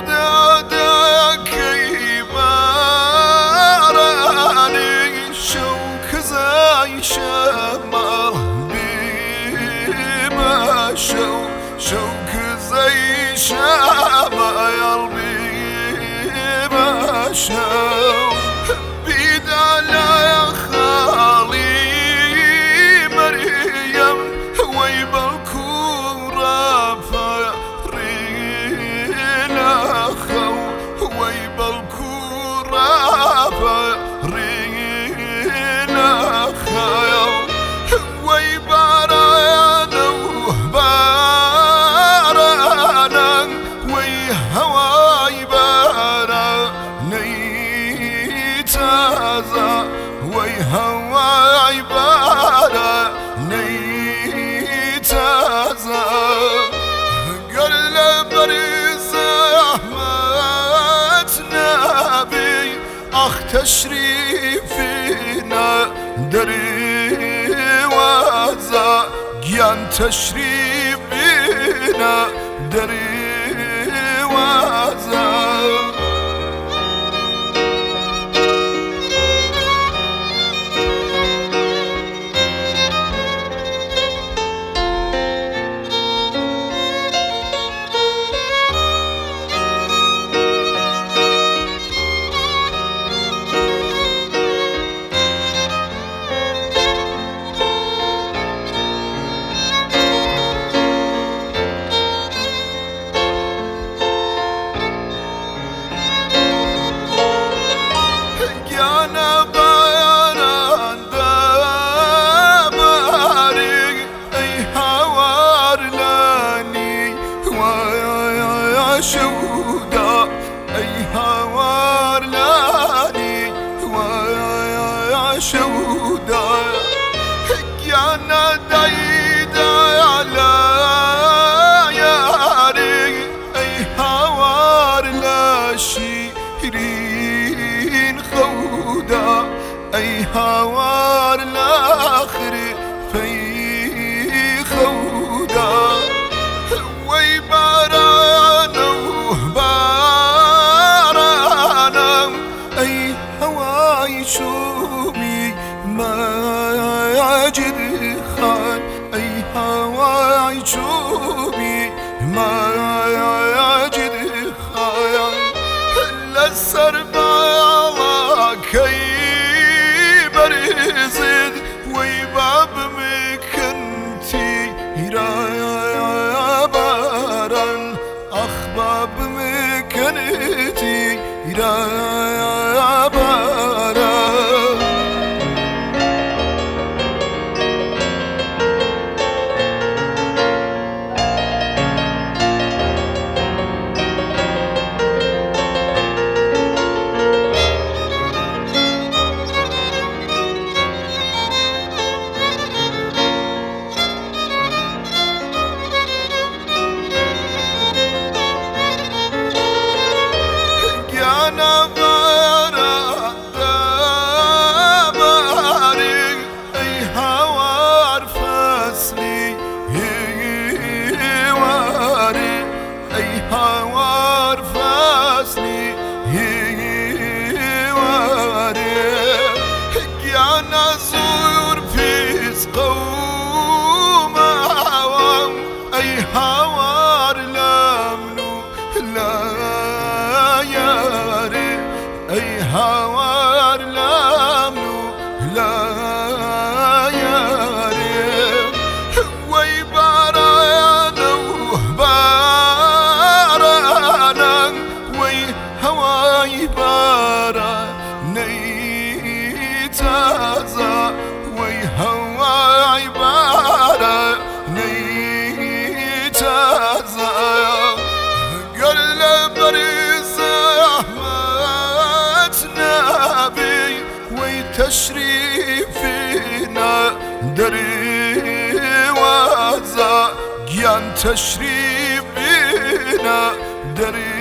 دادەکەی بارانی شەو کزای شەماڵ بیمە شەو کزای شەماڵ بیمە شەو بیدا لە خاڵی مەریەم وەی بەڵکو وەی بارانە و بارانە وەی هەوای بارانەی تازە وەی هەوای بارانەی تازە گەر لەبەر زەحمەت نەبی ئەخ تەشریفینە دەریوازە گیان تەشریف بینە دەریوازە شودا أي هوار لاني ويا شودا يا نديدا على ياري أي هوار لا شيرين خودا أي هوار الآخر في خودا وي شومي ماجد خان أي هواي شومي ماجد خان لسر باكي برزد ويباب مكنتي يا باران أخباب مكنتي يا باران هوار فصلی هواره یا نزور پیس قوم عوام ای هوار لمنو لا یاره ای هوار لمنو لا یاره وی بارانو هواي باراني تازة وي هواي باراني تازة قال لبرز أحمد نبي وي تشريفنا دري وازا جيان تشريفنا دري